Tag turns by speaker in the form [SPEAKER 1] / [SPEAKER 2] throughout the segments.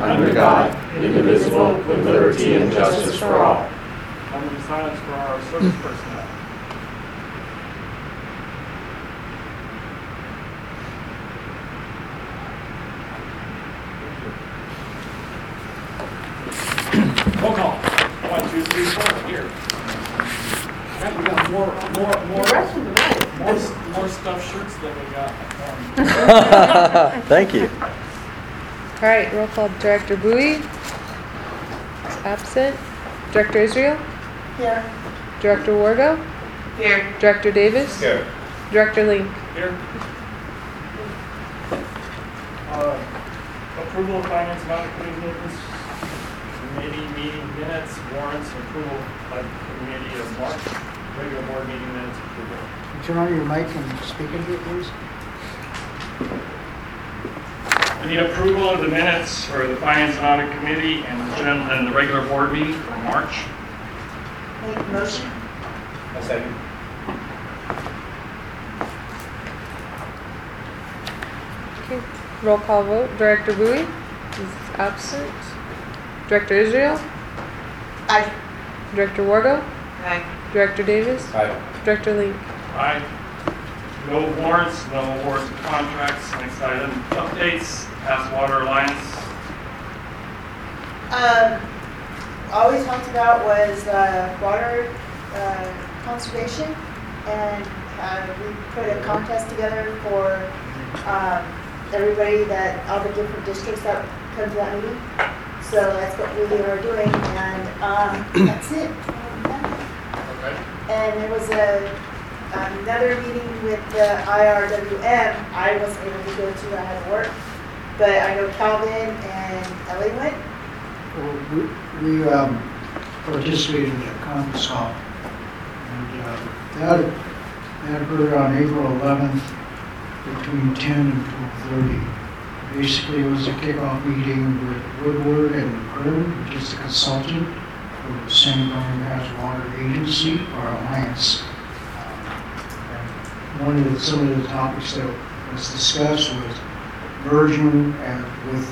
[SPEAKER 1] under God, indivisible, with liberty and justice for all.
[SPEAKER 2] Moment of silence for our service personnel. Roll call. 1, 2, 3, 4. Here. Okay, we got more stuffed shirts than we got.
[SPEAKER 3] Thank you.
[SPEAKER 4] All right, roll call. Director Bowie is absent. Director Israel?
[SPEAKER 5] Here.
[SPEAKER 4] Director Wargo?
[SPEAKER 5] Here.
[SPEAKER 4] Director Davis?
[SPEAKER 1] Here.
[SPEAKER 4] Director Link?
[SPEAKER 2] Here. Approval of finance and audit committee meetings, committee meeting minutes, warrants, approval by committee of March, regular board meeting minutes, approval.
[SPEAKER 6] Turn on your mic and speak into it, please.
[SPEAKER 2] I need approval of the minutes for the finance and audit committee and the regular board meeting for March.
[SPEAKER 5] Make a motion.
[SPEAKER 1] A second.
[SPEAKER 4] Okay. Roll call vote. Director Bowie is absent. Director Israel?
[SPEAKER 5] Aye.
[SPEAKER 4] Director Wargo?
[SPEAKER 5] Aye.
[SPEAKER 4] Director Davis?
[SPEAKER 1] Aye.
[SPEAKER 4] Director Link?
[SPEAKER 2] Aye. No warrants, no awards of contracts. Next item, updates, Pass Water Alliance.
[SPEAKER 5] All we talked about was water conservation, and we put a contest together for everybody all the different districts that come to that meeting. So that's what we are doing, and that's it.
[SPEAKER 2] Okay.
[SPEAKER 5] And there was another meeting with the IRWM. I wasn't able to go to, I had to work, but I know Calvin and Ellie went.
[SPEAKER 6] Well, we participated in a conference call, and that occurred on April 11th between 10 and 12:30. Basically, it was a kickoff meeting with Woodward and Kern, which is the consultant for the San Antonio Pass Water Agency, or Alliance. And some of the topics that was discussed was merging with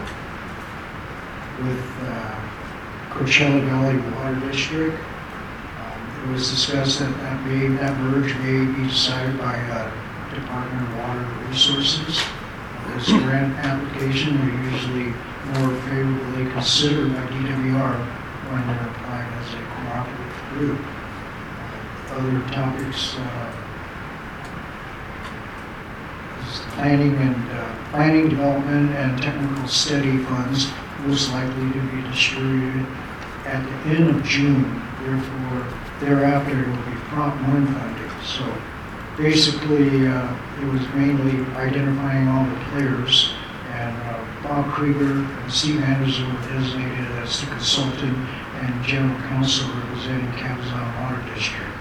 [SPEAKER 6] Coachella Valley Water District. It was discussed that that merge may be decided by Department of Water Resources. This grant application are usually more favorably considered by DWR when they're applied as a cooperative group. Other topics is planning, development, and technical study funds most likely to be distributed at the end of June. Therefore, thereafter it will be Prop 1 funding. So basically, it was mainly identifying all the players, and Bob Krieger and Steve Anderson were designated as the consultant and general counsel representing Cabazon Water District.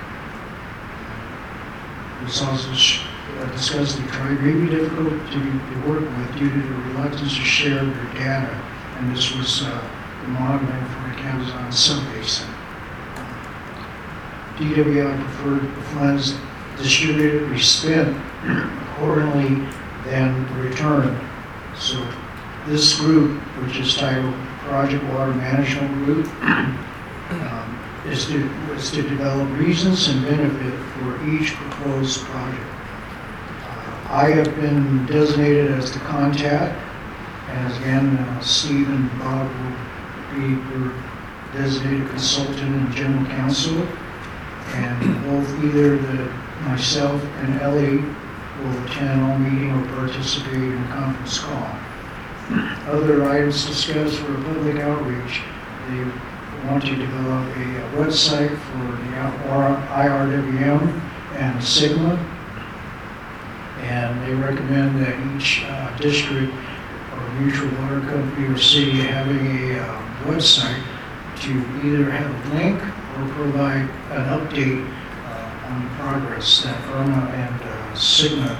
[SPEAKER 6] It was also discussed that tribe may be difficult to work with due to the reluctance to share their data, and this was the modeling for the Cabazon subbasin. DWI preferred the funds distributed or spent accordingly than returned. So this group, which is titled Project Water Management Group, was to develop reasons and benefit for each proposed project. I have been designated as the contact, and again, Steve and Bob will be your designated consultant and general counsel, and both either myself and Ellie will attend all meeting or participate in conference call. Other items discussed were public outreach. They want to develop a website for the IRWM and Sigma, and they recommend that each district or mutual water company or city having a website to either have a link or provide an update on the progress that Irma and Sigma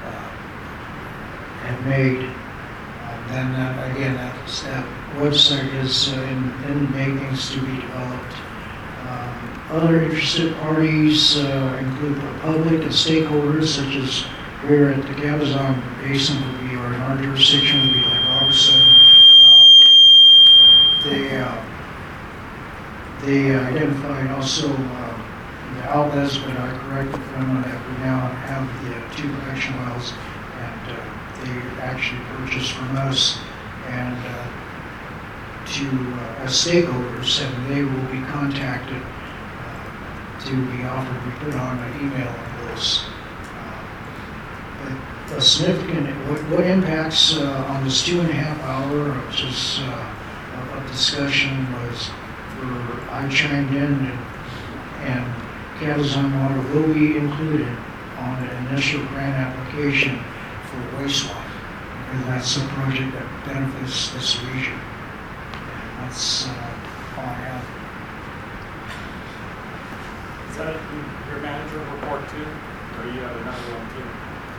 [SPEAKER 6] have made. Then again, that website is in the makings to be developed. Other interested parties include the public and stakeholders, such as here at the Cabazon Basin would be, or in our jurisdiction would be like Robertson, They identified also the outlets, but I corrected them that we now have the 2 collection wells, and they actually purchased from us, and as stakeholders, and they will be contacted to be offered to be put on an email list. But a significant, what impacts on this 2.5 hour of just of discussion was where I chimed in and Cabazon Water will be included on an initial grant application for wastewater, because that's a project that benefits this region. And that's all I have.
[SPEAKER 2] Is that your manager report too, or you have another one too?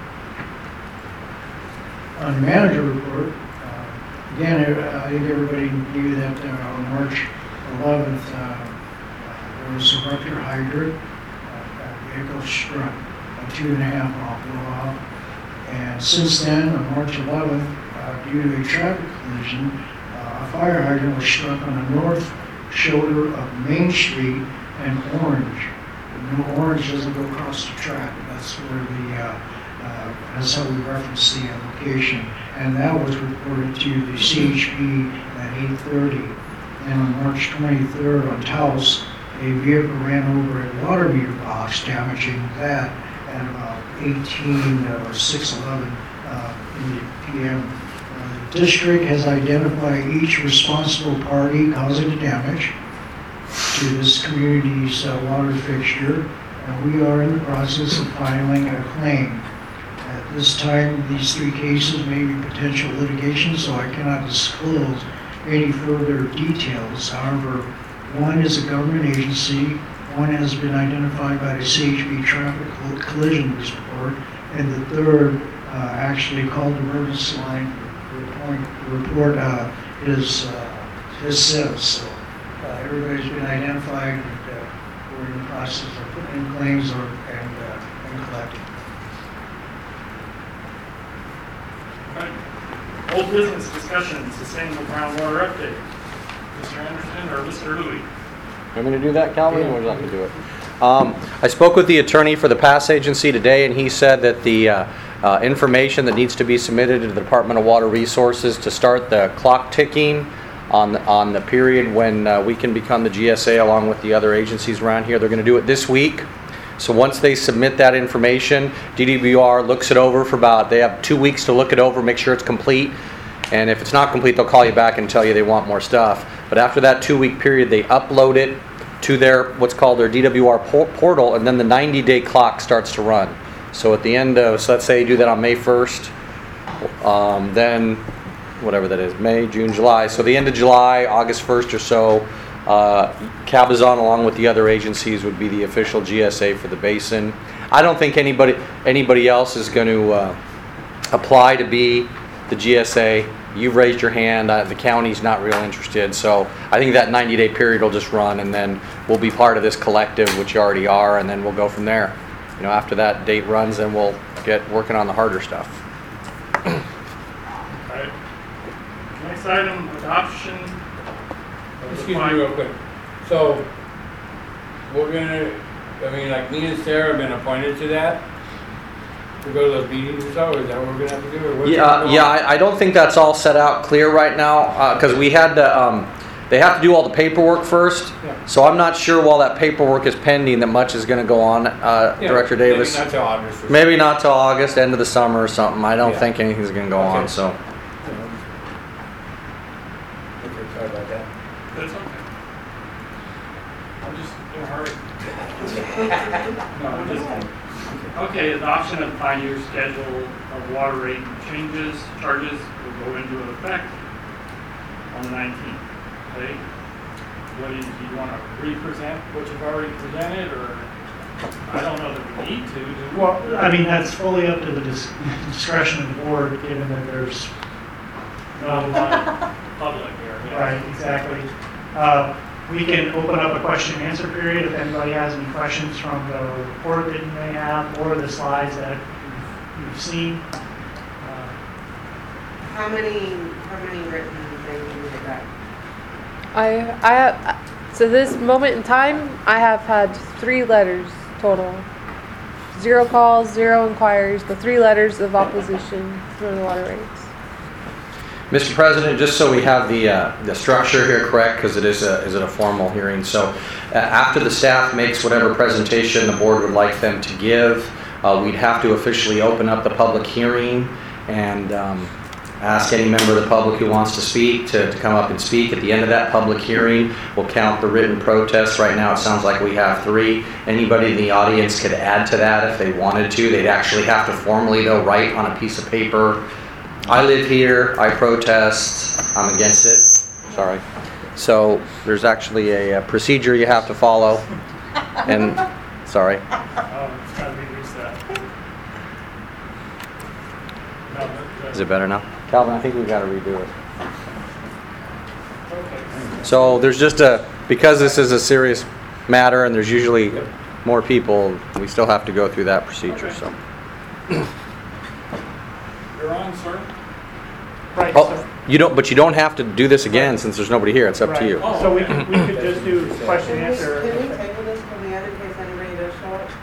[SPEAKER 6] On the manager report, again, I think everybody knew that on March 11th, there was a rupture hydrant, a vehicle struck a 2.5 mile blow off. And since then, on March 11th, due to a traffic collision, a fire hydrant was struck on the north shoulder of Main Street and Orange. No, Orange doesn't go across the track. That's where that's how we reference the application. And that was reported to the CHP at 8:30. And on March 23rd on Taos, a vehicle ran over a water meter box, damaging that at about 18 or 6:11 in the PM. The district has identified each responsible party causing the damage to this community's water fixture, and we are in the process of filing a claim. At this time, these 3 cases may be potential litigation, so I cannot disclose any further details. However, one is a government agency, one has been identified by the CHP traffic collision report, and the third actually called the emergency line report is SIV. So everybody's been identified, and we're in the process of putting in claims and collecting.
[SPEAKER 2] Right. Old business discussion, sustainable groundwater update. Mr. Anderson or Mr. Louie?
[SPEAKER 3] Want me to do that, Calvin, or would you like to do it? I spoke with the attorney for the pass agency today, and he said that the information that needs to be submitted to the Department of Water Resources to start the clock ticking on the period when we can become the GSA along with the other agencies around here, they're going to do it this week. So once they submit that information, DWR looks it over for they have 2 weeks to look it over, make sure it's complete. And if it's not complete, they'll call you back and tell you they want more stuff. But after that 2-week period, they upload it to their, what's called their DWR portal, and then the 90-day clock starts to run. So at the end of, so let's say you do that on May 1st, then whatever that is, May, June, July. So the end of July, August 1st or so, Cabazon along with the other agencies would be the official GSA for the basin. I don't think anybody else is going to apply to be the GSA. You've raised your hand. The county's not real interested. So I think that 90-day period will just run, and then we'll be part of this collective, which you already are, and then we'll go from there. You know, after that date runs, then we'll get working on the harder stuff.
[SPEAKER 2] Right. Next item, adoption.
[SPEAKER 7] Excuse me real quick. So, we're gonna, like me and Sarah have been appointed to that? To go to those meetings and stuff, or is that what we're gonna have to do? Or what's going on?
[SPEAKER 3] I don't think that's all set out clear right now, because we had to, they have to do all the paperwork first.
[SPEAKER 7] Yeah.
[SPEAKER 3] So I'm not sure while that paperwork is pending that much is going to go on, Director Davis.
[SPEAKER 7] Maybe not till August.
[SPEAKER 3] Maybe not till August, end of the summer or something. I don't
[SPEAKER 7] Yeah.
[SPEAKER 3] think anything's going to go on, so.
[SPEAKER 7] Okay, sorry about that.
[SPEAKER 2] That's okay. I'm just in a hurry. No, I'm just kidding. Okay, adoption of 5-year schedule of water rate changes, charges will go into effect on the 19th. Okay? What do you want to re-present what you've already presented, or I don't know that we need to, do we?
[SPEAKER 8] Well, I mean, that's fully up to the discretion of the board, given that there's
[SPEAKER 2] Not a lot of public here. yeah.
[SPEAKER 8] right, exactly. We can open up a question and answer period if anybody has any questions from the report that you may have or the slides that you've seen.
[SPEAKER 9] How many written things did you get back?
[SPEAKER 4] So this moment in time, I have had 3 letters total. 0 calls, 0 inquiries, the 3 letters of opposition for the water rates.
[SPEAKER 3] Mr. President, just so we have the structure here correct, because it is a formal hearing. So after the staff makes whatever presentation the board would like them to give, we'd have to officially open up the public hearing and ask any member of the public who wants to speak to come up and speak. At the end of that public hearing, we'll count the written protests. Right now it sounds like we have 3. Anybody in the audience could add to that if they wanted to. They'd actually have to formally, though, write on a piece of paper, I live here, I protest, I'm against it. Sorry. So there's actually a procedure you have to follow. And, sorry.
[SPEAKER 2] It's got to be reset. No,
[SPEAKER 3] Is it better now? Calvin, I think we've got to redo it.
[SPEAKER 2] okay.
[SPEAKER 3] So there's just because this is a serious matter and there's usually more people, we still have to go through that procedure, so.
[SPEAKER 2] You're on, sir?
[SPEAKER 8] Right,
[SPEAKER 3] Oh,
[SPEAKER 8] so,
[SPEAKER 3] but you don't have to do this again since there's nobody here. It's up to
[SPEAKER 8] right.
[SPEAKER 3] you.
[SPEAKER 8] So we could just do question and
[SPEAKER 9] Can we
[SPEAKER 8] answer.
[SPEAKER 9] table this till the end in case anybody does show up?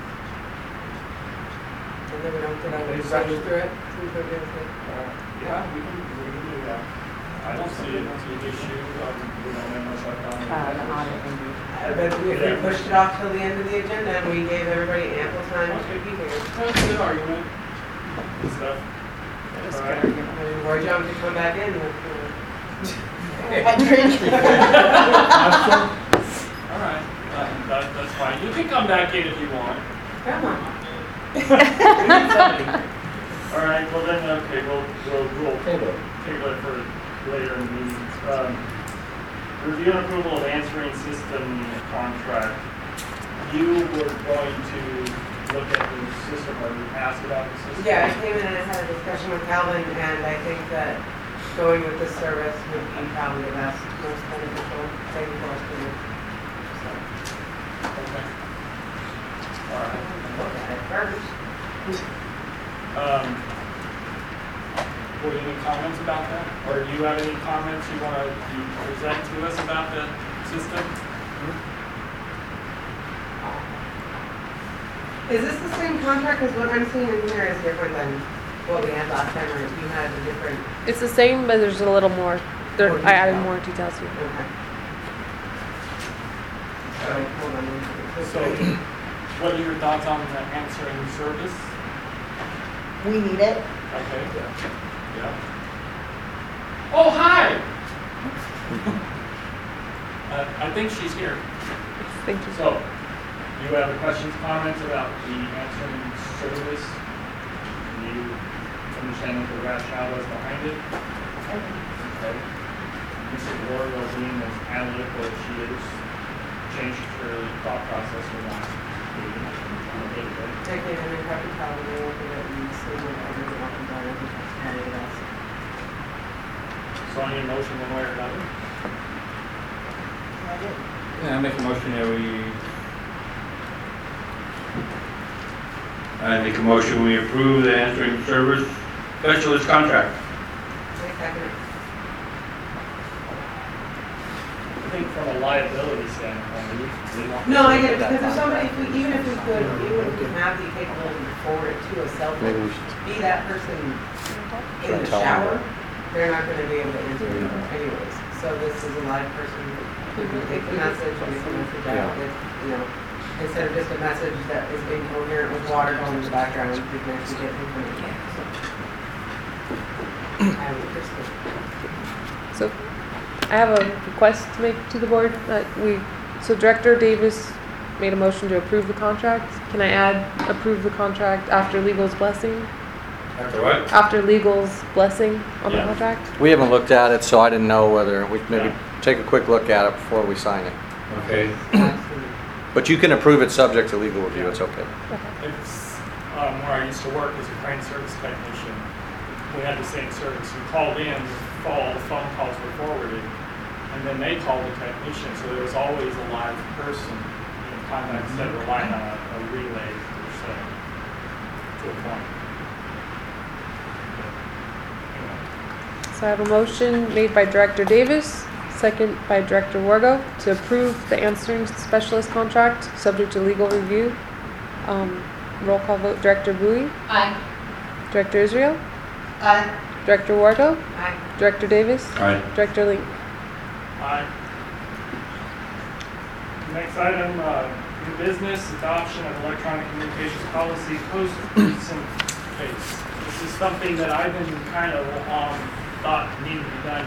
[SPEAKER 9] And then we don't get out and rush through it?
[SPEAKER 2] Yeah, we can do that. I don't see it as an issue. We don't have much like
[SPEAKER 9] But if we pushed it off till the end of the agenda and we gave everybody ample time to be here.
[SPEAKER 2] That's a good argument. Good stuff. All right.
[SPEAKER 9] I mean, Roy John could come back in.
[SPEAKER 2] All right, that's fine. You can come back in if you want.
[SPEAKER 9] Come on.
[SPEAKER 2] All right, well then, okay, we'll table it for later in the meetings. Review and approval of answering system contract. You were going to look at the system, or you asked about the system?
[SPEAKER 9] Yeah, I came in and I had a discussion with Calvin, and I think that going with this service would be probably the best, most beneficial thing for us to do. So,
[SPEAKER 2] Okay. All right.
[SPEAKER 9] look at it first.
[SPEAKER 2] Were any comments about that? Or do you have any comments you want to present to us about the system?
[SPEAKER 9] Is this the same contract as what I'm seeing in here is different than what we had last time, or you had a different?
[SPEAKER 4] It's the same, but there's a little more. I added more details here.
[SPEAKER 9] Okay. So, hold on.
[SPEAKER 2] So, what are your thoughts on the answering service?
[SPEAKER 5] We need it.
[SPEAKER 2] Okay. Yeah. Oh, hi! I think she's here.
[SPEAKER 4] Thank you.
[SPEAKER 2] So, you have questions, comments about the answering service? Do you understand what the rationale was behind it? Okay. Mrs. Gloria, being as analytical as she is, changed her thought process in the last meeting.
[SPEAKER 9] Take it and then probably tell them look at it and see what everything else is on it.
[SPEAKER 2] So I need a motion one way or another?
[SPEAKER 7] Yeah, I make a motion that we approve the answering service specialist contract.
[SPEAKER 9] Wait a second.
[SPEAKER 2] I think from a liability standpoint, we want.
[SPEAKER 9] No, I get it, because if somebody, even if we could have the capability to forward it to a cell
[SPEAKER 3] Maybe
[SPEAKER 9] phone,
[SPEAKER 3] we should
[SPEAKER 9] be that person in
[SPEAKER 3] try
[SPEAKER 9] the
[SPEAKER 3] to tell them
[SPEAKER 9] shower,
[SPEAKER 3] that.
[SPEAKER 9] they're not gonna be able to answer it anyways. So this is a live person who can take the message and get the message out with, instead of just a message that is incoherent with water going in the background, we can actually get information. I would just think.
[SPEAKER 4] So I have a request to make to the board that so Director Davis made a motion to approve the contract. Can I add approve the contract after legal's blessing?
[SPEAKER 7] After what?
[SPEAKER 4] After legal's blessing on the
[SPEAKER 2] Yeah.
[SPEAKER 4] contract?
[SPEAKER 3] We haven't looked at it, so I didn't know whether we maybe take a quick look at it before we sign it.
[SPEAKER 7] Okay.
[SPEAKER 9] Absolutely.
[SPEAKER 3] But you can approve it subject to legal review. It's okay.
[SPEAKER 2] It's where I used to work as a crane service technician. We had the same service. You called in, all the phone calls were forwarded, and then they called the technician. So there was always a live person in contact instead of relying on a relay per se to a point. Anyway.
[SPEAKER 4] So I have a motion made by Director Davis, second by Director Wargo, to approve the answering specialist contract, subject to legal review. Roll call vote, Director Bowie,
[SPEAKER 5] Aye.
[SPEAKER 4] Director Israel,
[SPEAKER 5] Aye.
[SPEAKER 4] Director Wargo,
[SPEAKER 9] Aye.
[SPEAKER 4] Director Davis,
[SPEAKER 1] Aye.
[SPEAKER 4] Director Link.
[SPEAKER 2] Aye. Next item, new business, adoption of electronic communications policy, post recent case. This is something that I've been kind of thought needed to be done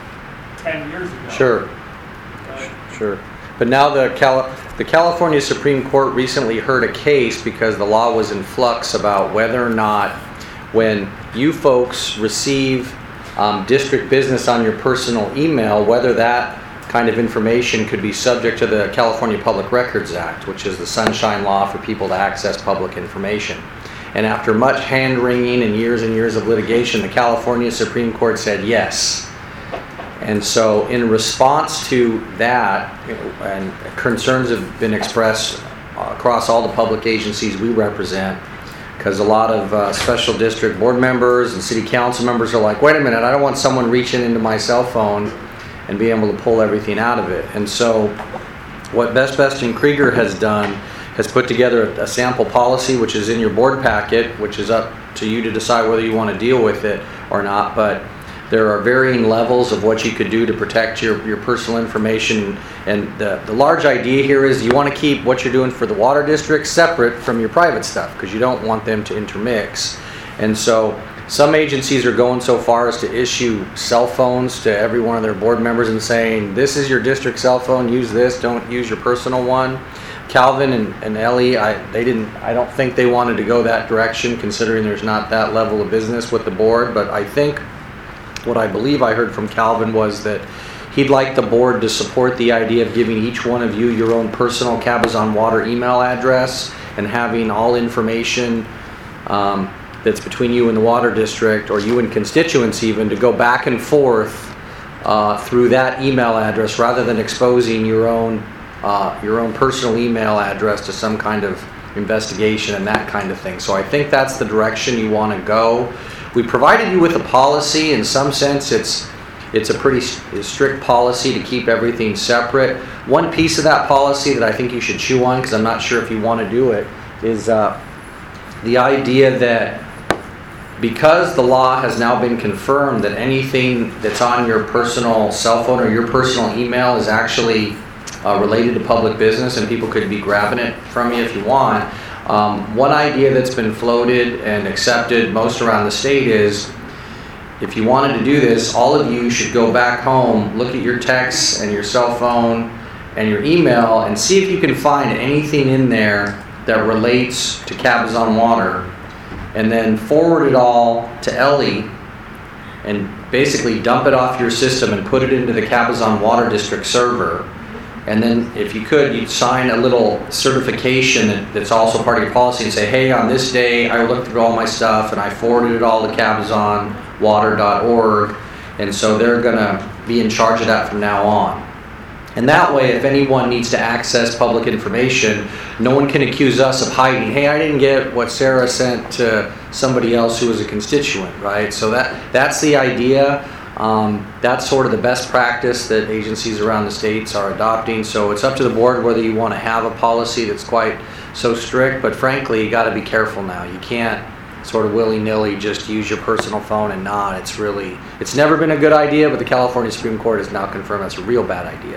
[SPEAKER 2] 10 years ago.
[SPEAKER 3] Sure,
[SPEAKER 2] But
[SPEAKER 3] sure. But now the California Supreme Court recently heard a case because the law was in flux about whether or not when you folks receive district business on your personal email, whether that kind of information could be subject to the California Public Records Act, which is the sunshine law for people to access public information. And after much hand-wringing and years of litigation, the California Supreme Court said yes. And so in response to that, and concerns have been expressed across all the public agencies we represent, because a lot of special district board members and city council members are like, wait a minute, I don't want someone reaching into my cell phone and being able to pull everything out of it. And so what Best and Krieger has done has put together a sample policy, which is in your board packet, which is up to you to decide whether you want to deal with it or not. But there are varying levels of what you could do to protect your personal information. And the large idea here is you want to keep what you're doing for the water district separate from your private stuff, because you don't want them to intermix. And so some agencies are going so far as to issue cell phones to every one of their board members and saying, this is your district cell phone, use this, don't use your personal one. Calvin and Ellie, I don't think they wanted to go that direction, considering there's not that level of business with the board. But I think what I believe I heard from Calvin was that he'd like the board to support the idea of giving each one of you your own personal Cabazon Water email address and having all information that's between you and the water district, or you and constituents even, to go back and forth through that email address, rather than exposing your own personal email address to some kind of investigation and that kind of thing. So I think that's the direction you want to go. We provided you with a policy. In some sense, it's a pretty strict policy to keep everything separate. One piece of that policy that I think you should chew on, because I'm not sure if you want to do it, is the idea that because the law has now been confirmed that anything that's on your personal cell phone or your personal email is actually related to public business, and people could be grabbing it from you if you want. One idea that's been floated and accepted most around the state is, if you wanted to do this, all of you should go back home, look at your texts and your cell phone and your email, and see if you can find anything in there that relates to Cabazon Water, and then forward it all to Ellie and basically dump it off your system and put it into the Cabazon Water District server. And then if you could, you'd sign a little certification that's also part of your policy and say, hey, on this day I looked through all my stuff and I forwarded it all to cabazonwater.org, and so they're going to be in charge of that from now on. And that way, if anyone needs to access public information, no one can accuse us of hiding, hey, I didn't get what Sarah sent to somebody else who was a constituent, right? So that's the idea. That's sort of the best practice that agencies around the states are adopting. So it's up to the board whether you want to have a policy that's quite so strict, but frankly, you got to be careful now. You can't sort of willy-nilly just use your personal phone and not. It's never been a good idea, but the California Supreme Court has now confirmed that's a real bad idea.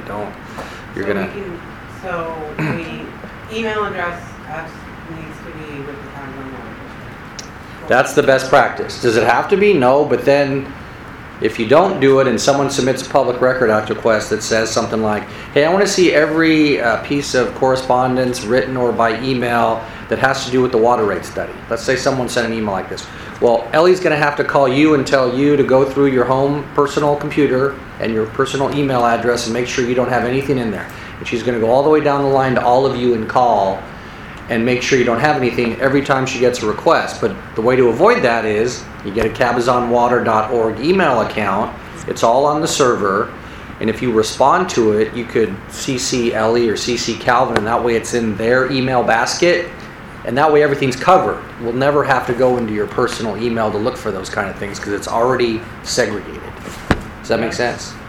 [SPEAKER 9] So the email address needs to be with the town of Monroe.
[SPEAKER 3] That's the best practice. Does it have to be? No, but then if you don't do it and someone submits a public record act request that says something like, hey, I want to see every piece of correspondence written or by email that has to do with the water rate study. Let's say someone sent an email like this. Well, Ellie's going to have to call you and tell you to go through your home personal computer and your personal email address and make sure you don't have anything in there. And she's going to go all the way down the line to all of you and call and make sure you don't have anything every time she gets a request. But the way to avoid that is you get a cabazonwater.org email account. It's all on the server. And if you respond to it, you could CC Ellie or CC Calvin, and that way it's in their email basket. And that way everything's covered. We'll never have to go into your personal email to look for those kind of things because it's already segregated. Does that make sense?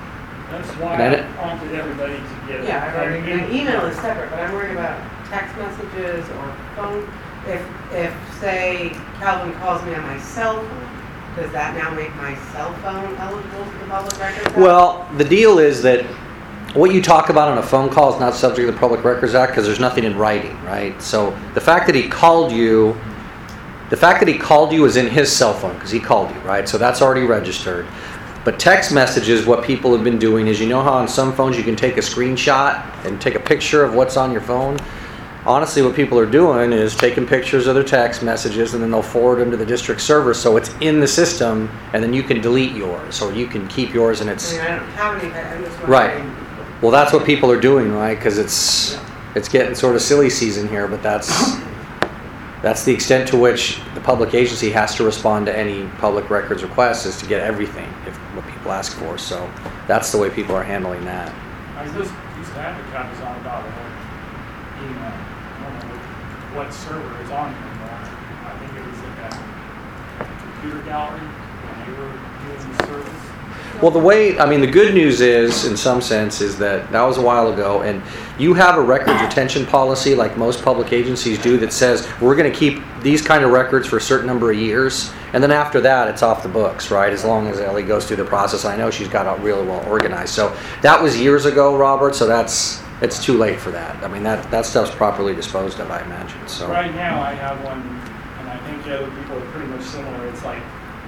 [SPEAKER 2] That's why
[SPEAKER 3] And I
[SPEAKER 2] I prompted everybody to get.
[SPEAKER 9] Yeah, I mean, email is separate, but I'm worried about text messages or phone. If say Calvin calls me on my cell phone, does that now make my cell phone eligible for the Public Records Act?
[SPEAKER 3] Well, the deal is that what you talk about on a phone call is not subject to the Public Records Act because there's nothing in writing, right? So the fact that he called you is in his cell phone because he called you, right? So that's already registered. But text messages, what people have been doing is, you know how on some phones you can take a screenshot and take a picture of what's on your phone? Honestly, what people are doing is taking pictures of their text messages and then they'll forward them to the district server so it's in the system and then you can delete yours or you can keep yours and it's...
[SPEAKER 9] I mean, I don't have any, I'm just
[SPEAKER 3] Right.
[SPEAKER 9] wondering.
[SPEAKER 3] Well, that's what people are doing, right? Because it's getting sort of silly season here, but that's the extent to which the public agency has to respond to any public records requests is to get everything, if what people ask for. So that's the way people are handling that.
[SPEAKER 2] I just used to have the Cabazon.org email. I don't know what server is on anymore. I think it was at that computer gallery when they were doing the service.
[SPEAKER 3] Well, the good news is, in some sense, is that was a while ago, and you have a records retention policy like most public agencies do that says we're going to keep these kind of records for a certain number of years, and then after that, it's off the books, right? As long as Ellie goes through the process. I know she's got it really well organized. So that was years ago, Robert, so it's too late for that. I mean, that stuff's properly disposed of, I imagine. So
[SPEAKER 2] Right now, I have one, and I think the other people are pretty much similar. It's like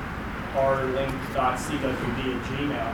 [SPEAKER 2] rlink.cwd at Gmail,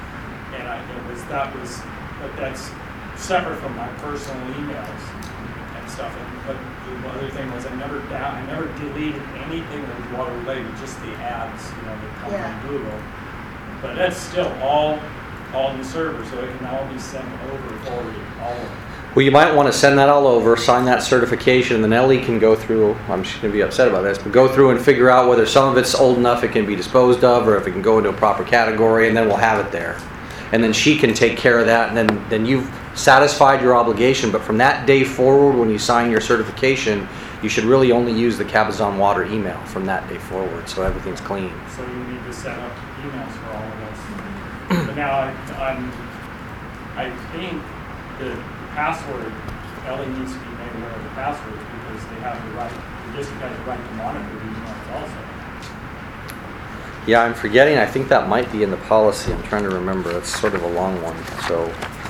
[SPEAKER 2] and but that's separate from my personal emails and stuff. But the other thing was I never deleted anything that was water related, just the ads, that come from Google. But that's still all in the server, so it can all be sent over, forwarded, all of it.
[SPEAKER 3] well, you might want to send that all over, sign that certification, and then Ellie can go through, I'm just going to be upset about this, but go through and figure out whether some of it's old enough it can be disposed of or if it can go into a proper category, and then we'll have it there. And then she can take care of that, and then you've satisfied your obligation. But from that day forward, when you sign your certification, you should really only use the Cabazon Water email from that day forward, so everything's clean.
[SPEAKER 2] So you need to set up emails for all of us. But now I think the password, Ellie needs to be made aware of the passwords because the district has the right to monitor the emails also.
[SPEAKER 3] Yeah, I'm forgetting. I think that might be in the policy. I'm trying to remember. It's sort of a long one. So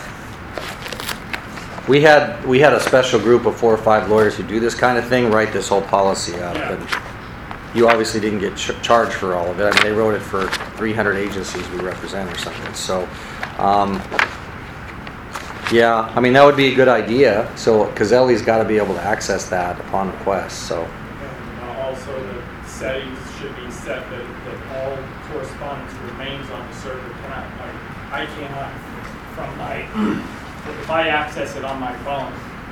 [SPEAKER 3] we had a special group of 4 or 5 lawyers who do this kind of thing, write this whole policy up.
[SPEAKER 2] Yeah.
[SPEAKER 3] And you obviously didn't get charged for all of it. I mean, they wrote it for 300 agencies we represent or something. So, yeah, I mean, that would be a good idea. So, because Ellie's got to be able to access that upon request. So.
[SPEAKER 2] And also the settings should be set that all correspondence remains on the server. I cannot if I access it on my phone,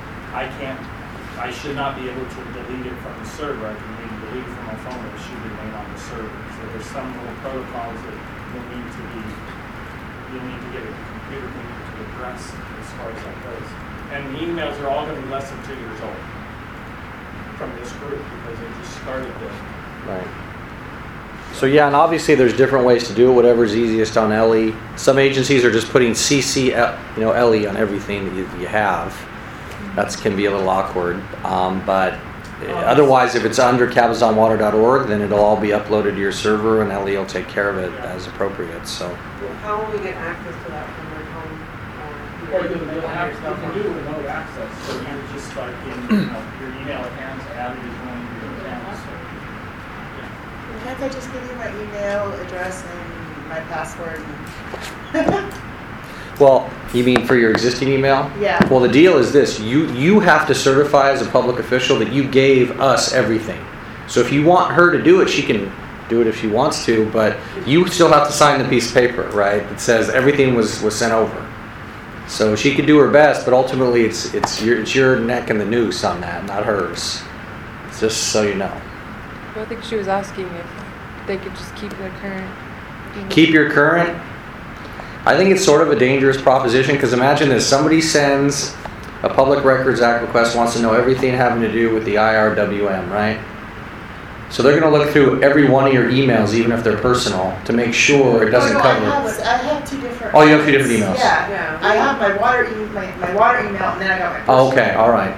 [SPEAKER 2] I should not be able to delete it from the server. I can maybe delete it from my phone, but it should remain on the server. So there's some little protocols that you'll need to get a computer to address as far as that goes. And the emails are all going to be less than 2 years old from this group because they just started this.
[SPEAKER 3] Right. So yeah, and obviously there's different ways to do it, whatever's easiest on Ellie. Some agencies are just putting CC, Ellie on everything that you have. That can be a little awkward. But otherwise, if it's under cabazonwater.org, then it'll all be uploaded to your server and Ellie will take care of it as appropriate. So.
[SPEAKER 9] How will we get access to that from our home?
[SPEAKER 2] Or you can do remote access. So you're just like in your email accounts, add it as one of your accounts.
[SPEAKER 5] Can't I just give you my email address and my password?
[SPEAKER 3] Well, you mean for your existing email?
[SPEAKER 5] Yeah.
[SPEAKER 3] Well, the deal is this. You have to certify as a public official that you gave us everything. So if you want her to do it, she can do it if she wants to, but you still have to sign the piece of paper, right? That says everything was sent over. So she could do her best, but ultimately it's your neck and the noose on that, not hers. It's just so you know.
[SPEAKER 4] I think she was asking if they could just keep their current email.
[SPEAKER 3] Keep your current? I think it's sort of a dangerous proposition because imagine this. Somebody sends a Public Records Act request, wants to know everything having to do with the IRWM, right? So they're gonna look through every one of your emails, even if they're personal, to make sure it doesn't
[SPEAKER 5] Oh, no,
[SPEAKER 3] cover.
[SPEAKER 5] I have two different.
[SPEAKER 3] Oh, you have two different emails.
[SPEAKER 5] Yeah,
[SPEAKER 9] Yeah.
[SPEAKER 5] I have my water, my water email, and then I got my personal.
[SPEAKER 3] Oh, okay, all right.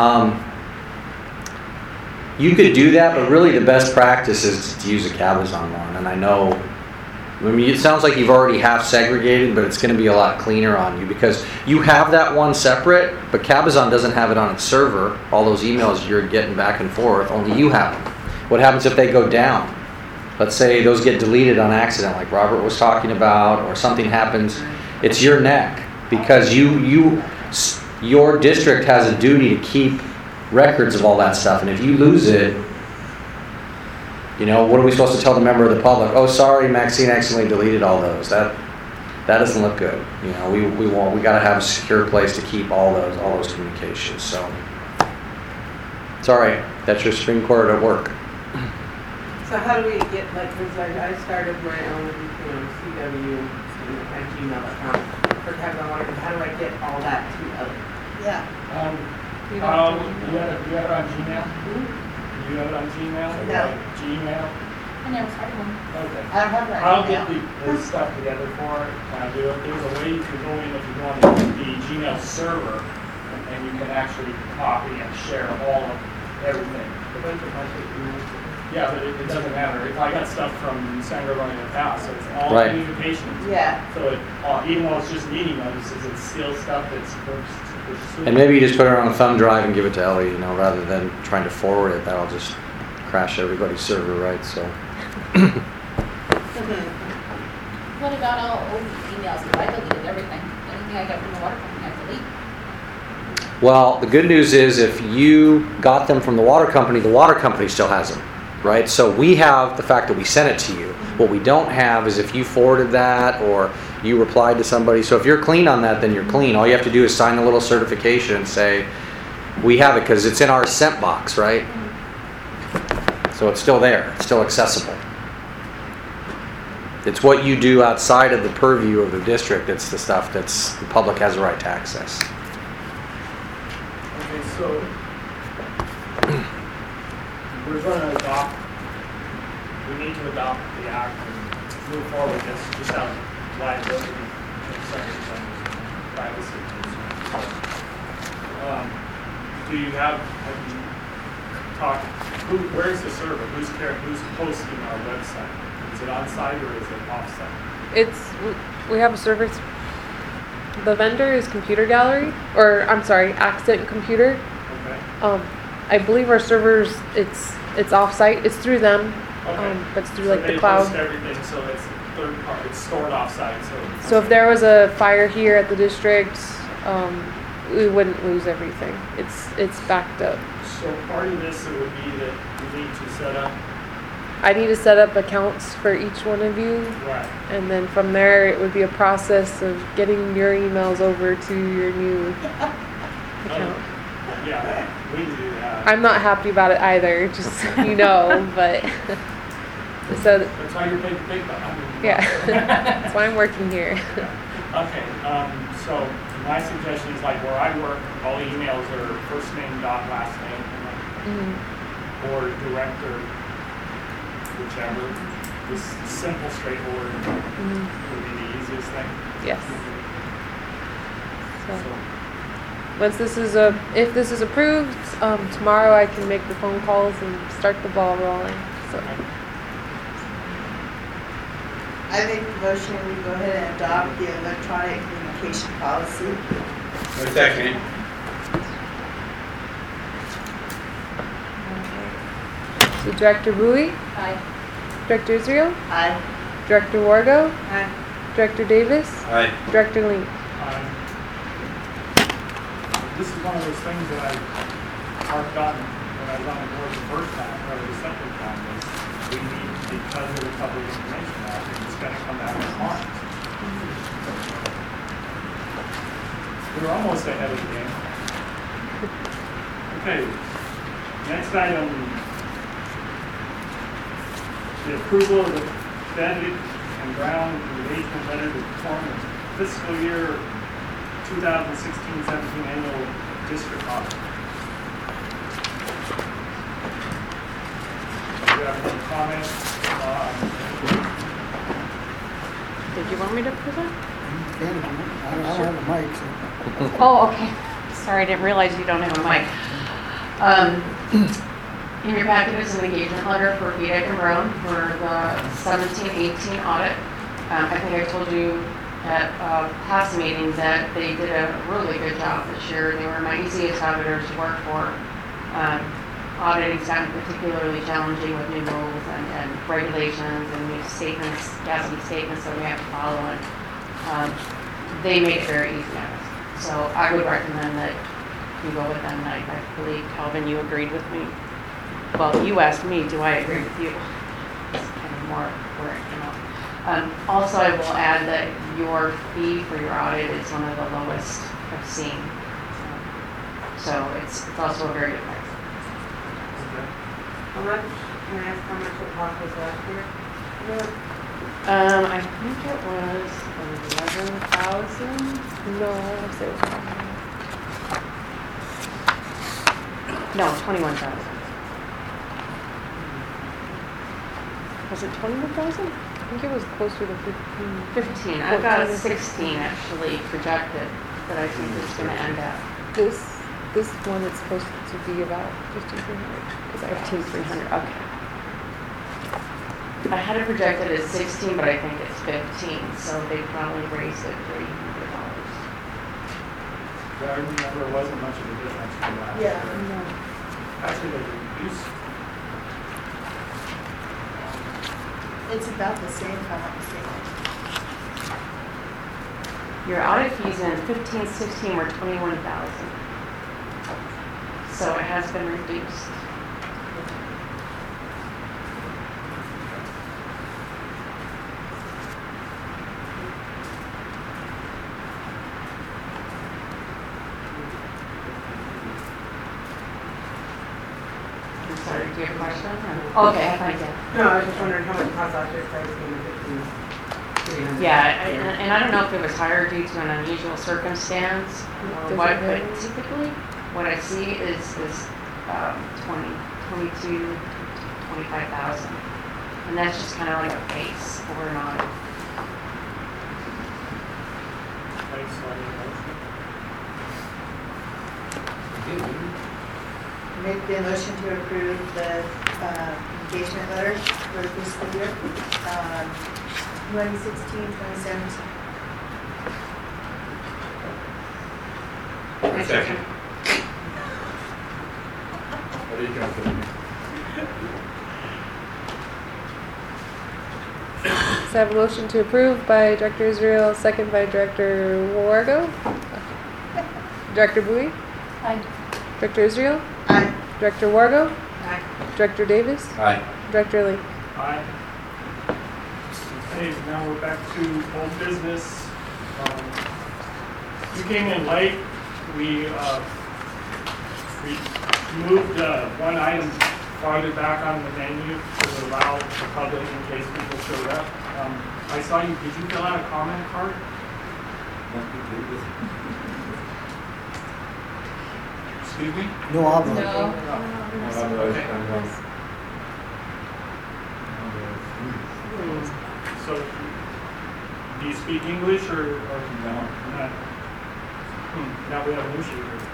[SPEAKER 3] You could do that, but really the best practice is to use a Cabazon one. And I know, I mean, it sounds like you've already half segregated, but it's going to be a lot cleaner on you because you have that one separate, but Cabazon doesn't have it on its server. All those emails you're getting back and forth, only you have them. What happens if they go down? Let's say those get deleted on accident, like Robert was talking about, or something happens. It's your neck because your district has a duty to keep records of all that stuff, and if you lose it, you know, what are we supposed to tell the member of the public? Oh, sorry, Maxine accidentally deleted all those. That doesn't look good. You know, we got to have a secure place to keep all those communications. So, sorry, that's your Supreme Court at work.
[SPEAKER 9] So how do we get, like, cause I started my own, CW at gmail.com for Cabazon Water, how do I get all that to others?
[SPEAKER 5] Yeah.
[SPEAKER 2] You have it on Gmail? You have it on Gmail?
[SPEAKER 5] No.
[SPEAKER 2] Gmail?
[SPEAKER 10] I never started one.
[SPEAKER 2] Okay.
[SPEAKER 5] I don't have that
[SPEAKER 2] I'll
[SPEAKER 5] email.
[SPEAKER 2] get the stuff together for it, and I'll do it. There's a way you can go in if you go on the Gmail server, and you can actually copy and share all of everything. Yeah, but it doesn't matter. If I got stuff from San Gabriel in the past, so it's all
[SPEAKER 3] Right.
[SPEAKER 2] communications.
[SPEAKER 5] Yeah.
[SPEAKER 2] So even though it's just meeting notices, it's still stuff that's pursued.
[SPEAKER 3] And maybe you just put it on a thumb drive and give it to Ellie, you know, rather than trying to forward it. That'll just crash everybody's server, right? So.
[SPEAKER 10] What about all old emails? Because I deleted everything. Anything I got from the water company, I delete.
[SPEAKER 3] Well, the good news is if you got them from the water company still has them, right? So we have the fact that we sent it to you. What we don't have is if you forwarded that or you replied to somebody. So if you're clean on that, then you're clean. All you have to do is sign a little certification and say, we have it because it's in our sent box, right? So it's still there. It's still accessible. It's what you do outside of the purview of the district. It's the stuff that's the public has a right to access.
[SPEAKER 2] Okay, so we're going to we need to adopt the act and move forward with this just out of liability concerns and privacy concerns. Do you have you talked, where's the server? Who's hosting our website? Is it on site or is it off site?
[SPEAKER 4] We have a server. The vendor is Computer Gallery, or I'm sorry, Accent Computer.
[SPEAKER 2] Okay.
[SPEAKER 4] I believe our servers, it's off-site. It's through them,
[SPEAKER 2] Okay.
[SPEAKER 4] but it's through
[SPEAKER 2] So
[SPEAKER 4] like the
[SPEAKER 2] they
[SPEAKER 4] cloud.
[SPEAKER 2] host everything, so it's third party, it's stored off-site, so.
[SPEAKER 4] So if there was a fire here at the district, we wouldn't lose everything. It's backed up.
[SPEAKER 2] So part of this, it would be that you need to set up.
[SPEAKER 4] I need to set up accounts for each one of you,
[SPEAKER 2] Right.
[SPEAKER 4] and then from there it would be a process of getting your emails over to your new account.
[SPEAKER 2] Yeah, we can do that.
[SPEAKER 4] I'm not happy about it either, just so you know, but so
[SPEAKER 2] That's why you're paid big bucks.
[SPEAKER 4] yeah, that's why I'm working here.
[SPEAKER 2] Okay, so my suggestion is like where I work, all the emails are first name dot last name,
[SPEAKER 4] Mhm.
[SPEAKER 2] or director, whichever. Just simple, straightforward
[SPEAKER 4] Mhm.
[SPEAKER 2] would be the easiest thing.
[SPEAKER 4] Yes. So
[SPEAKER 2] So,
[SPEAKER 4] once if this is approved, tomorrow I can make the phone calls and start the ball rolling. So
[SPEAKER 5] I make the motion, we go ahead and adopt the electronic communication policy.
[SPEAKER 7] A second.
[SPEAKER 4] So Director Bowie,
[SPEAKER 10] Aye.
[SPEAKER 4] Director Israel,
[SPEAKER 5] Aye.
[SPEAKER 4] Director Wargo,
[SPEAKER 5] Aye.
[SPEAKER 4] Director Davis,
[SPEAKER 7] Aye.
[SPEAKER 4] Director Link.
[SPEAKER 2] this is one of those things that I've gotten when I was on the board the first time, or the second time, is we need, because of the Public Information Act, it's gonna come back to haunt. We're almost ahead of the game. Okay, next item, the approval of the bed and ground engagement letter to perform the fiscal year 2016-17 annual district audit. Do you have any comments?
[SPEAKER 11] Did you want me to present?
[SPEAKER 6] I don't have a mic, so.
[SPEAKER 11] Oh, okay. Sorry, I didn't realize you don't have a mic. In your packet is an engagement letter for Vitek and Brown for the 17-18 audit. I think I told you at past meetings that they did a really good job this year. They were my easiest auditors to work for. Auditing sounded particularly challenging with new rules and regulations and new statements, GASB statements that we have to follow. And they made it very easy on us. So I would recommend that you go with them. I believe, Calvin, you agreed with me. Well, you asked me, do I agree with you? It's kind of more where it came up. Also, I will add that your fee for your audit is one of the lowest I've seen. So it's also a very good price.
[SPEAKER 9] How much, can I ask how much it cost us last year?
[SPEAKER 11] I think it was 11,000.
[SPEAKER 4] No, I say it was
[SPEAKER 11] No, 21,000.
[SPEAKER 4] Was it 21,000? I think it was closer to 15.
[SPEAKER 11] 15. I've got a 16 actually projected that I think it's going to end at.
[SPEAKER 4] This one is supposed to be about 1,500 because I have
[SPEAKER 11] 15,300. Okay. I had it projected as 16, but I think it's 15, so they probably raised it $300.
[SPEAKER 2] I remember it wasn't much of a difference from last
[SPEAKER 5] Yeah.
[SPEAKER 2] year. Actually, they reduced.
[SPEAKER 5] It's about the same, if I'm not mistaken.
[SPEAKER 11] Your audit fees in 15, 16 were 21,000. So it has been reduced. I'm sorry, do you have a question? Okay, I did.
[SPEAKER 9] No, I was just wondering how much it cost last year, so I was thinking 15.
[SPEAKER 11] Yeah, and I don't know if it was higher due to an unusual circumstance or what, but typically what I see is 22, 25,000. And that's just kind of like a base for an audit.
[SPEAKER 2] Thanks,
[SPEAKER 5] Make the motion to approve the engagement letter for the fiscal year, 2016, 2017.
[SPEAKER 7] Second.
[SPEAKER 1] What are you going to
[SPEAKER 4] So I have a motion to approve by Director Israel, second by Director Wargo. Director Bowie?
[SPEAKER 10] Aye.
[SPEAKER 4] Director Israel?
[SPEAKER 5] Aye.
[SPEAKER 4] Director Wargo?
[SPEAKER 9] Aye.
[SPEAKER 4] Director Davis?
[SPEAKER 7] Aye.
[SPEAKER 4] Director Lee?
[SPEAKER 2] Aye. Okay, now we're back to old business. You came in late. We moved one item farther back on the menu to allow the public in case people showed up. I saw you, did you fill out a comment card? Excuse me?
[SPEAKER 6] No hablo.
[SPEAKER 2] Okay. So, do you speak English or
[SPEAKER 1] No.
[SPEAKER 2] not? Now we have an issue here.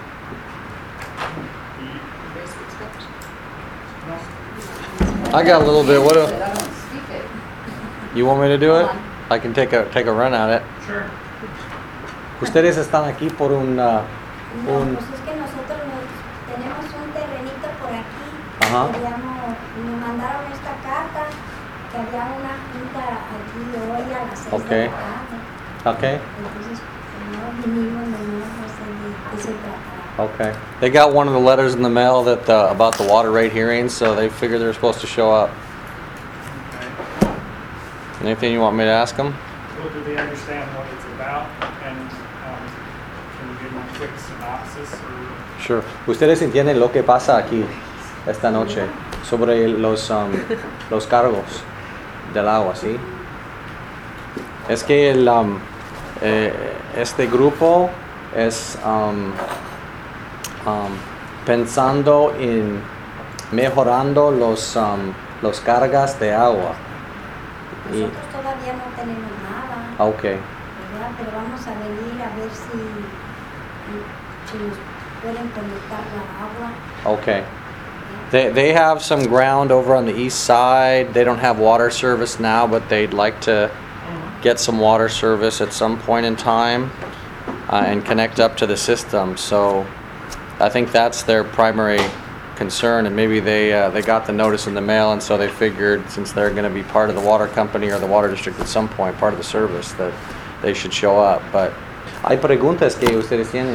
[SPEAKER 2] No?
[SPEAKER 3] I got a little bit. What
[SPEAKER 10] I
[SPEAKER 3] do
[SPEAKER 10] don't speak it.
[SPEAKER 3] you want me to do it? I can take a run at it.
[SPEAKER 2] Sure.
[SPEAKER 3] Ustedes están aquí por un
[SPEAKER 12] No, pues es que nosotros tenemos un terrenito por aquí.
[SPEAKER 3] Ajá.
[SPEAKER 12] Me mandaron esta carta que había una junta aquí hoy a las 6
[SPEAKER 3] Ok.
[SPEAKER 12] de la tarde.
[SPEAKER 3] okay.
[SPEAKER 12] Entonces, no vinimos, no sé de qué se tratará.
[SPEAKER 3] Okay. They got one of the letters in the mail that about the water rate hearings, so they figured they were supposed to show up.
[SPEAKER 2] Okay.
[SPEAKER 3] Anything you want me to ask them?
[SPEAKER 2] Well, do they understand what it's about? And can you give them a quick synopsis or?
[SPEAKER 3] Sure. Ustedes entienden lo que pasa aquí esta noche sobre los cargos del agua, ¿sí? Es que este grupo es pensando en mejorando Los cargas de agua. Y,
[SPEAKER 12] Nosotros todavía no tenemos nada,
[SPEAKER 3] ok.
[SPEAKER 12] ¿verdad? Pero vamos a venir a ver si nos pueden conectar la agua.
[SPEAKER 3] Okay. They have some ground over on the east side. They don't have water service now, but they'd like to get some water service at some point in time and connect up to the system. So I think that's their primary concern, and maybe they got the notice in the mail, and so they figured since they're going to be part of the water company or the water district at some point, part of the service, that they should show up. But hay preguntas que ustedes tienen?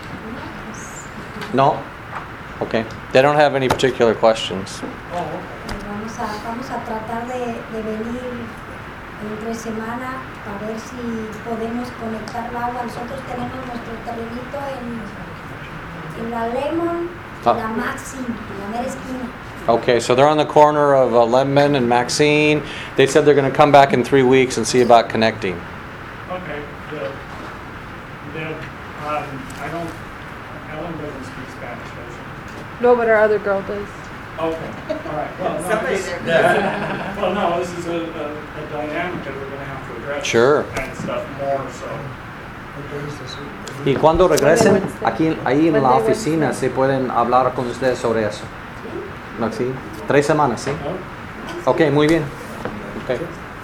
[SPEAKER 3] No? Okay. They don't have any particular questions.
[SPEAKER 12] Vamos a tratar de venir entre semana a ver si podemos conectar el agua. Nosotros tenemos nuestro terrenito en la Lemon, la Maxim, en la mera esquina.
[SPEAKER 3] Okay, so they're on the corner of Lemon and Maxine. They said they're going to come back in 3 weeks and see about connecting.
[SPEAKER 2] Okay, I don't, Ellen doesn't speak Spanish, does she?
[SPEAKER 4] No, but our other girl does.
[SPEAKER 2] Okay, all right. Well, no,
[SPEAKER 9] Somebody
[SPEAKER 2] this,
[SPEAKER 9] there.
[SPEAKER 2] well, no, this is a dynamic that we're going to have to address.
[SPEAKER 3] Sure.
[SPEAKER 2] And stuff more, so.
[SPEAKER 3] Y cuando regresen,
[SPEAKER 4] Wednesday.
[SPEAKER 3] aquí ahí en la
[SPEAKER 4] Monday,
[SPEAKER 3] oficina
[SPEAKER 4] Wednesday.
[SPEAKER 3] se pueden hablar con ustedes sobre eso. ¿Sí? 3 semanas, ¿sí? Okay, muy bien. Okay.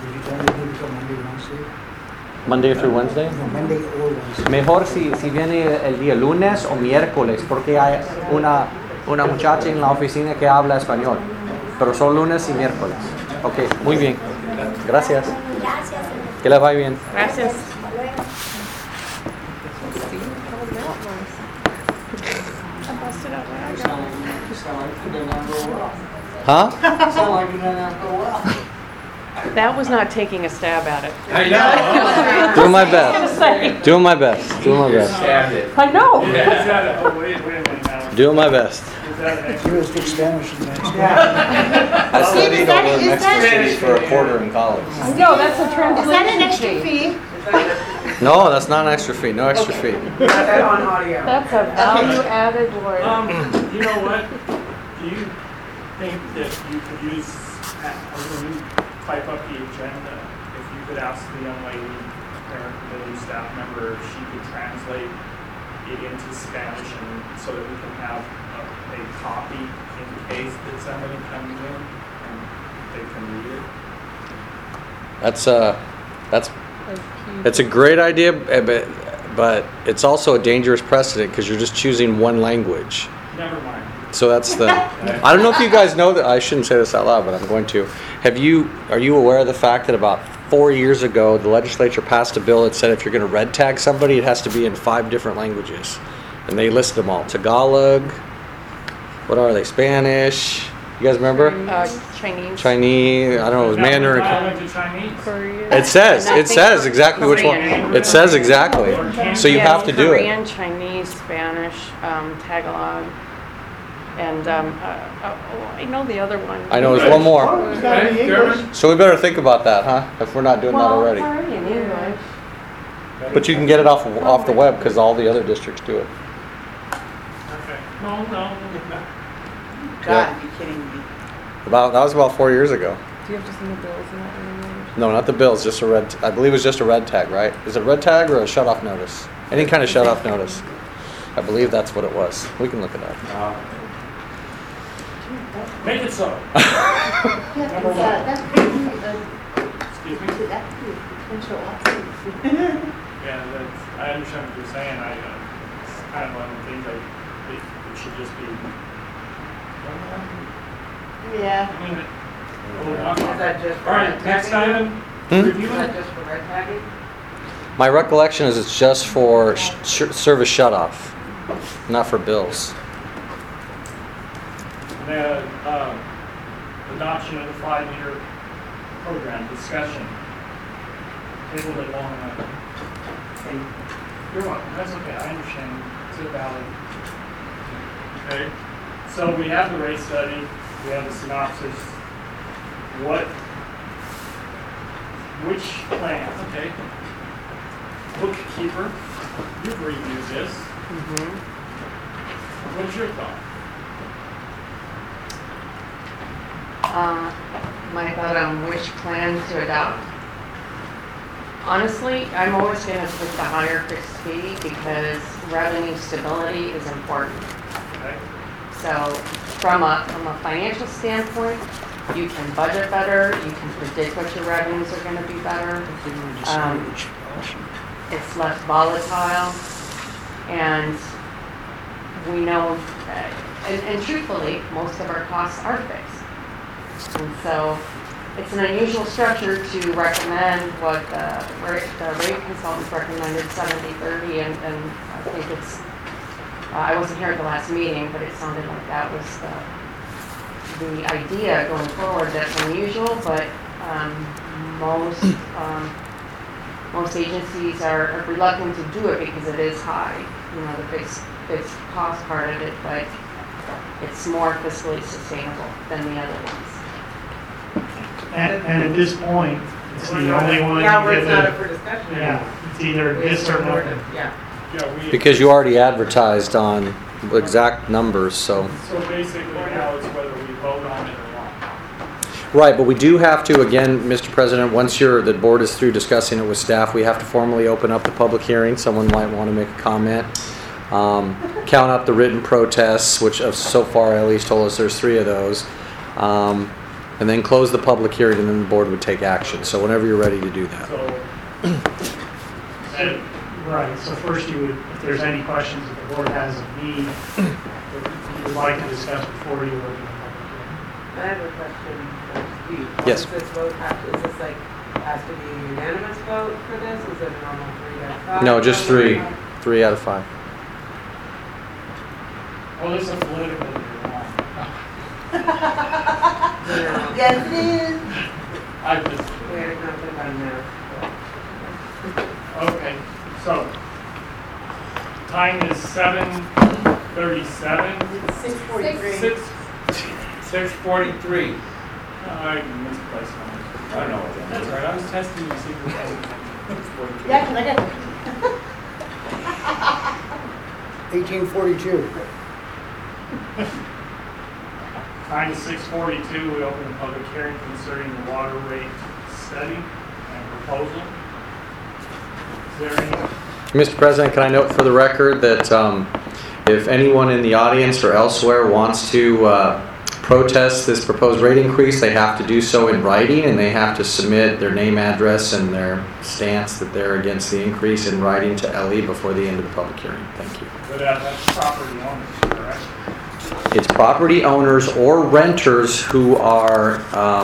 [SPEAKER 3] Monday through Wednesday? Mejor si viene el día lunes o miércoles, porque hay una muchacha en la oficina que habla español, pero son lunes y miércoles. Ok, muy bien. Gracias.
[SPEAKER 12] Gracias.
[SPEAKER 3] Que les vaya bien.
[SPEAKER 4] Gracias.
[SPEAKER 12] Hasta luego.
[SPEAKER 3] Huh?
[SPEAKER 11] That was not taking a stab at it.
[SPEAKER 7] I know.
[SPEAKER 3] Doing my best. Doing my best. Doing my best.
[SPEAKER 7] Stabbed it.
[SPEAKER 11] I know.
[SPEAKER 2] Is that, oh, wait a minute now.
[SPEAKER 3] Doing my best.
[SPEAKER 2] Is that an extra?
[SPEAKER 6] You speak Spanish in that.
[SPEAKER 3] I studied
[SPEAKER 5] that-
[SPEAKER 3] over in
[SPEAKER 5] is
[SPEAKER 3] Mexico
[SPEAKER 5] that-
[SPEAKER 3] City for a quarter in college.
[SPEAKER 11] No, that's a translation.
[SPEAKER 5] Is that an extra
[SPEAKER 11] fee.
[SPEAKER 5] fee?
[SPEAKER 3] No, that's not an extra fee. No extra fee.
[SPEAKER 9] Got that on audio.
[SPEAKER 11] That's a value-added word.
[SPEAKER 2] You know what? Do you think that you could use, when you type up the agenda, if you could ask the young lady, or the new staff member, if she could translate it into Spanish and so that we can have a copy in case that somebody comes in and they can read it?
[SPEAKER 3] That's it's a great idea, but it's also a dangerous precedent because you're just choosing one language.
[SPEAKER 2] Never mind.
[SPEAKER 3] So that's the. I don't know if you guys know that. I shouldn't say this out loud, but I'm going to. Are you aware of the fact that about 4 years ago, the legislature passed a bill that said if you're going to red tag somebody, it has to be in 5 different languages, and they listed them all: Tagalog. What are they? Spanish. You guys remember?
[SPEAKER 11] Chinese.
[SPEAKER 3] Chinese. I don't know. Mandarin.
[SPEAKER 2] Dialect of Chinese.
[SPEAKER 4] Korean.
[SPEAKER 3] It says exactly which one. It says exactly. So you have to do it.
[SPEAKER 11] Korean, Chinese, Spanish, Tagalog, and I know the other one.
[SPEAKER 3] I know there's one more.
[SPEAKER 7] Okay, German?
[SPEAKER 3] So we better think about that, huh? If we're not doing that
[SPEAKER 11] Well,
[SPEAKER 3] already.
[SPEAKER 11] it's already in English.
[SPEAKER 3] But you can get it off the web because all the other districts do it.
[SPEAKER 2] Okay. No.
[SPEAKER 9] God, are you kidding me?
[SPEAKER 3] That was about 4 years ago.
[SPEAKER 4] Do you have to send the bills and that?
[SPEAKER 3] No, not the bills, just a red. I believe it was just a red tag, right? Is it a red tag or a shut-off notice? Any kind of shut-off notice. I believe that's what it was. We can look it up.
[SPEAKER 2] Make it so. Number one. Excuse me? Yeah, I understand what you're saying. It's kind of one of the things it should just be.
[SPEAKER 9] Yeah.
[SPEAKER 2] I mean,
[SPEAKER 9] Is that just for
[SPEAKER 2] all right,
[SPEAKER 9] red
[SPEAKER 2] next
[SPEAKER 9] tagging?
[SPEAKER 2] item.
[SPEAKER 3] Hmm?
[SPEAKER 2] Review.
[SPEAKER 9] Is that just for red tagging?
[SPEAKER 3] My recollection is it's just for service shut-off, not for bills.
[SPEAKER 2] The adoption of the 5-year program discussion. Tabled it long enough. You're welcome. That's okay. I understand. It's a valid. Okay. So we have the rate study. We have the synopsis. Which plan? Okay. Bookkeeper, you've reviewed this. What's your thought?
[SPEAKER 11] My thought on which plan to adopt. Honestly, I'm always going to pick the higher fixed fee because revenue stability is important.
[SPEAKER 2] Okay.
[SPEAKER 11] So from a financial standpoint, you can budget better, you can predict what your revenues are going to be better. It's less volatile, and we know, and truthfully, most of our costs are fixed. And so it's an unusual structure to recommend what the rate consultants recommended, 70/30, and I think it's, I wasn't here at the last meeting, but it sounded like that was the idea going forward. That's unusual, but most agencies are reluctant to do it because it is high, the fixed cost part of it, but it's more fiscally sustainable than the other ones.
[SPEAKER 8] And at this point, it's the only one.
[SPEAKER 9] Yeah, it's not
[SPEAKER 8] that
[SPEAKER 9] up for discussion.
[SPEAKER 8] Yeah, it's either this or nothing.
[SPEAKER 9] Yeah.
[SPEAKER 3] Because you already advertised on exact numbers, so.
[SPEAKER 2] So basically now it's whether we vote on it or not.
[SPEAKER 3] Right, but we do have to, again, Mr. President, once the board is through discussing it with staff, we have to formally open up the public hearing. Someone might want to make a comment. Count up the written protests, which so far at least told us there's 3 of those. And then close the public hearing, and then the board would take action. So whenever you're ready to do that.
[SPEAKER 8] Right, so first you would, if there's any questions that the board has of me, that you would like to discuss before you open the public hearing.
[SPEAKER 9] I have a question for Steve.
[SPEAKER 3] Yes.
[SPEAKER 9] Does this vote have to, is this like, has to be a unanimous vote for this? Is it a normal 3 out of 5?
[SPEAKER 3] No, just 3. 3 out of 5.
[SPEAKER 2] Well, it's a political year.
[SPEAKER 9] Yes, it is.
[SPEAKER 2] I just,
[SPEAKER 9] We had a comment about now.
[SPEAKER 2] okay, so time is 7:37.
[SPEAKER 9] 6:43.
[SPEAKER 7] 6:43.
[SPEAKER 2] I misplaced one.
[SPEAKER 7] I don't know what that
[SPEAKER 2] That's
[SPEAKER 7] is.
[SPEAKER 2] all right, I was testing to see if it was.
[SPEAKER 5] Yeah, because I got
[SPEAKER 6] 1842.
[SPEAKER 2] Time is 6:42, we open the public hearing concerning the water rate study and proposal. Is there any?
[SPEAKER 3] Mr. President, can I note for the record that if anyone in the audience or elsewhere wants to protest this proposed rate increase, they have to do so in writing, and they have to submit their name, address, and their stance that they're against the increase in writing to LE before the end of the public hearing. Thank you.
[SPEAKER 2] But that's property owners, correct?
[SPEAKER 3] It's property owners or renters who are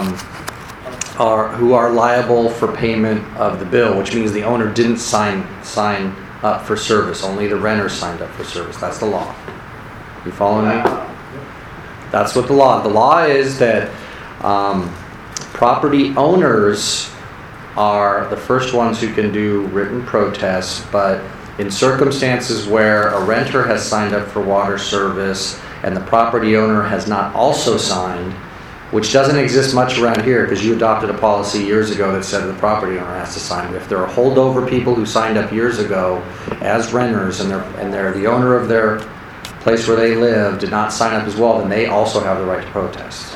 [SPEAKER 3] liable for payment of the bill, which means the owner didn't sign up for service. Only the renter signed up for service. That's the law. You following me? That's what the law is that property owners are the first ones who can do written protests, but in circumstances where a renter has signed up for water service and the property owner has not also signed, which doesn't exist much around here because you adopted a policy years ago that said the property owner has to sign. If there are holdover people who signed up years ago as renters and they're the owner of their place where they live did not sign up as well, then they also have the right to protest.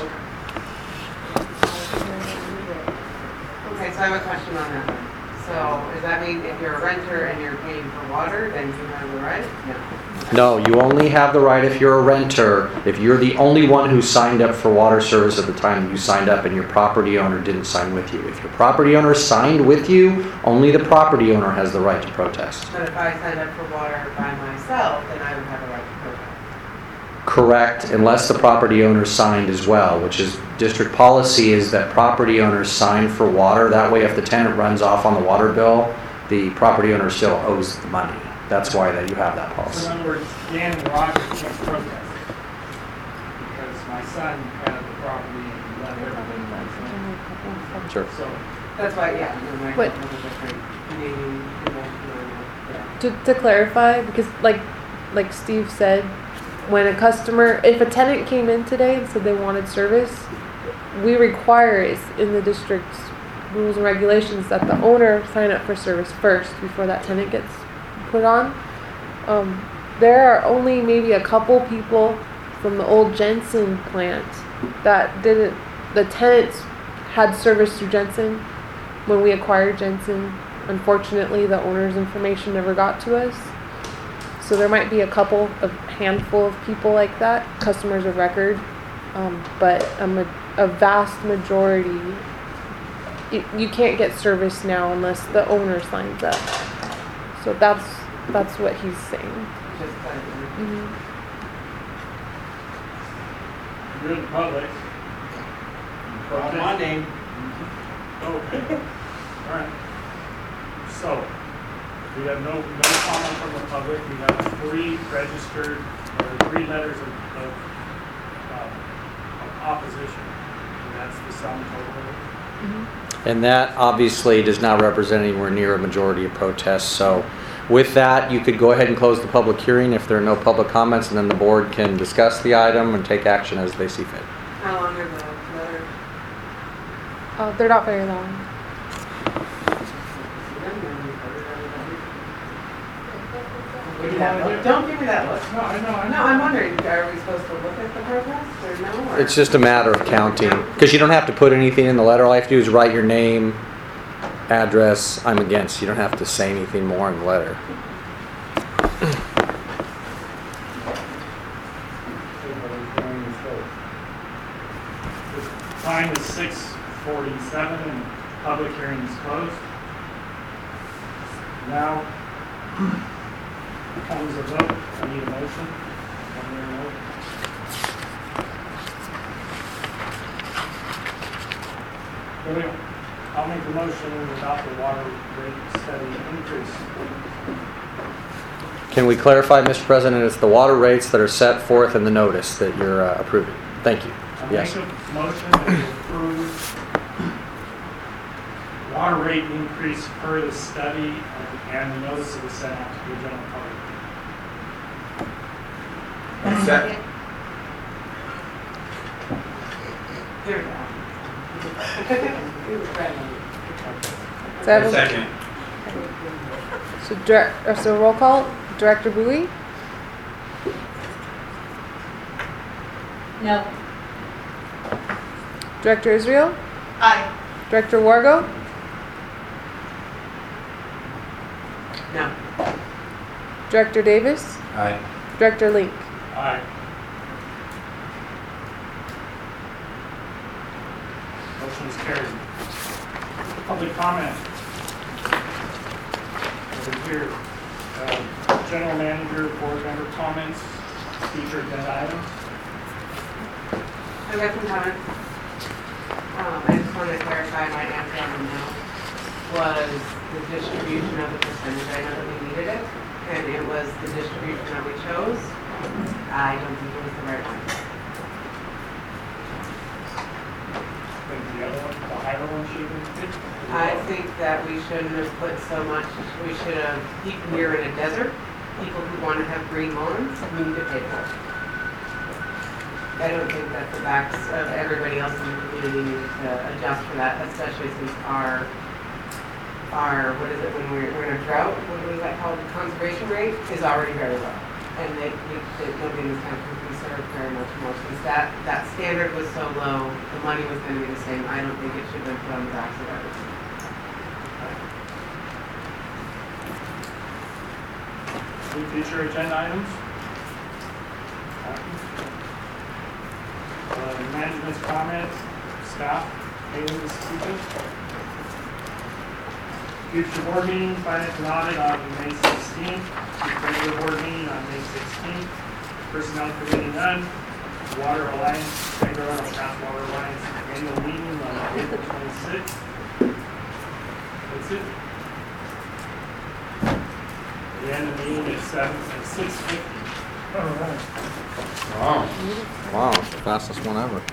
[SPEAKER 9] Okay, so I have a question on that. So does that mean if you're a renter and you're paying for water, then you have the right?
[SPEAKER 3] No, you only have the right if you're a renter, if you're the only one who signed up for water service at the time you signed up and your property owner didn't sign with you. If your property owner signed with you, only the property owner has the right to protest.
[SPEAKER 9] But if I signed up for water by myself, then I would have a right to protest.
[SPEAKER 3] Correct, unless the property owner signed as well, which is district policy is that property owners sign for water. That way if the tenant runs off on the water bill, the property owner still owes the money. That's why that you have that
[SPEAKER 2] So
[SPEAKER 3] policy.
[SPEAKER 2] in other words, Dan and Roger can't protest because my son had the property and let everything run.
[SPEAKER 3] Sure.
[SPEAKER 2] So,
[SPEAKER 9] That's why, yeah, my
[SPEAKER 4] What-
[SPEAKER 9] husband was different. Maybe, yeah.
[SPEAKER 4] To clarify, because like Steve said, when a customer, if a tenant came in today and said they wanted service, we require it's in the district's rules and regulations that the owner sign up for service first before that tenant gets put on. There are only maybe a couple people from the old Jensen plant that didn't the tenants had service through Jensen when we acquired Jensen. Unfortunately, the owner's information never got to us. So there might be a handful of people like that, customers of record, but a vast majority, you can't get service now unless the owner signs up. So that's what he's saying.
[SPEAKER 9] Just like,
[SPEAKER 2] You're in public.
[SPEAKER 7] Call my name.
[SPEAKER 2] Okay. All right. So, we have no comment from the public. We have 3 registered, or 3 letters of opposition. And that's the sum total.
[SPEAKER 3] And that obviously does not represent anywhere near a majority of protests. So with that, you could go ahead and close the public hearing if there are no public comments, and then the board can discuss the item and take action as they see fit.
[SPEAKER 9] how long are the letters?
[SPEAKER 4] They're not very long.
[SPEAKER 9] Give me that look. Don't give me that look.
[SPEAKER 2] No, I know.
[SPEAKER 9] No, I'm wondering, are we supposed to look at the protest or no? Or?
[SPEAKER 3] It's just a matter of counting, because you don't have to put anything in the letter. All you have to do is write your name, address, I'm against. You don't have to say anything more in the letter.
[SPEAKER 2] Time is 6:47 and public hearing is closed. Now comes a vote. I need a motion. I'll make a motion to adopt the water rate study increase.
[SPEAKER 3] Can we clarify, Mr. President, it's the water rates that are set forth in the notice that you're approving? Thank you.
[SPEAKER 2] I
[SPEAKER 3] Yes.
[SPEAKER 2] make a motion to approve water rate increase per the study and the notice that was sent out to the general public.
[SPEAKER 7] Second.
[SPEAKER 9] Here we go.
[SPEAKER 4] So, I have a-
[SPEAKER 7] Second.
[SPEAKER 4] so roll call. Director Bowie,
[SPEAKER 10] No.
[SPEAKER 4] Director Israel,
[SPEAKER 5] Aye.
[SPEAKER 4] Director Wargo,
[SPEAKER 9] No.
[SPEAKER 4] Director Davis,
[SPEAKER 7] Aye.
[SPEAKER 4] Director Link.
[SPEAKER 2] Aye. Motion is carried. Public comment. Over here. General manager, board member comments, featured agenda items.
[SPEAKER 9] I've got some comments. I just want to clarify my answer on the no was the distribution of the percentage. I know that we needed it, and it was the distribution that we chose. I don't think it was the right one.
[SPEAKER 2] Think the other one, the higher one should have been.
[SPEAKER 9] I think that we shouldn't have put so much, we should have, we're in a desert, people who want to have green lawns need to pay for it. I don't think that the backs of everybody else in the community need to adjust for that, especially since our, what is it, when we're in a drought, what is that called, conservation rate is already very low. And nobody in this country can serve very much more, since that standard was so low, the money was going to be the same. I don't think it should have been put on the backs of everybody.
[SPEAKER 2] Any future agenda items? Management's comments, staff, anything to speak of? Future board meeting, finance and audit on May 16th. Regular board meeting on May 16th. Personnel committee none. Water Alliance, Sacramento South Water Alliance annual meeting on April 26th. That's it. The end of the meeting is 6:50.
[SPEAKER 8] All right.
[SPEAKER 7] Wow.
[SPEAKER 3] Wow, it's the fastest one ever.